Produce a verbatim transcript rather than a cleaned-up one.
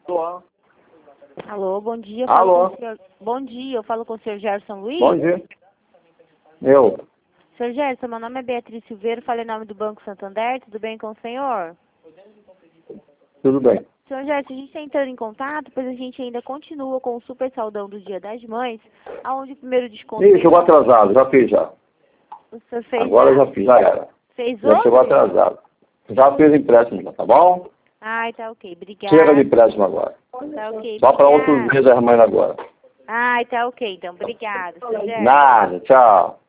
Tô. Alô, bom dia. Eu falo Alô. com o senhor... Bom dia, eu falo com o senhor Gerson Luiz. Bom dia. Eu. Senhor Gerson, meu nome é Beatriz Silveira, falei em nome do Banco Santander, tudo bem com o senhor? Tudo bem. Senhor Gerson, a gente está entrando em contato, pois a gente ainda continua com o super saudão do Dia das Mães, aonde o primeiro desconto... Ih, chegou atrasado, já fiz já. O senhor fez Agora já? já fiz, já era. Fez Já hoje? chegou atrasado. Já fiz empréstimo, já, tá bom? Ai, tá ok, obrigada. Chega de empréstimo agora. Tá ok, Só para obrigada. outros dias das mães agora. Ai, tá ok, então, obrigada, senhor Gerson. Nada, tchau.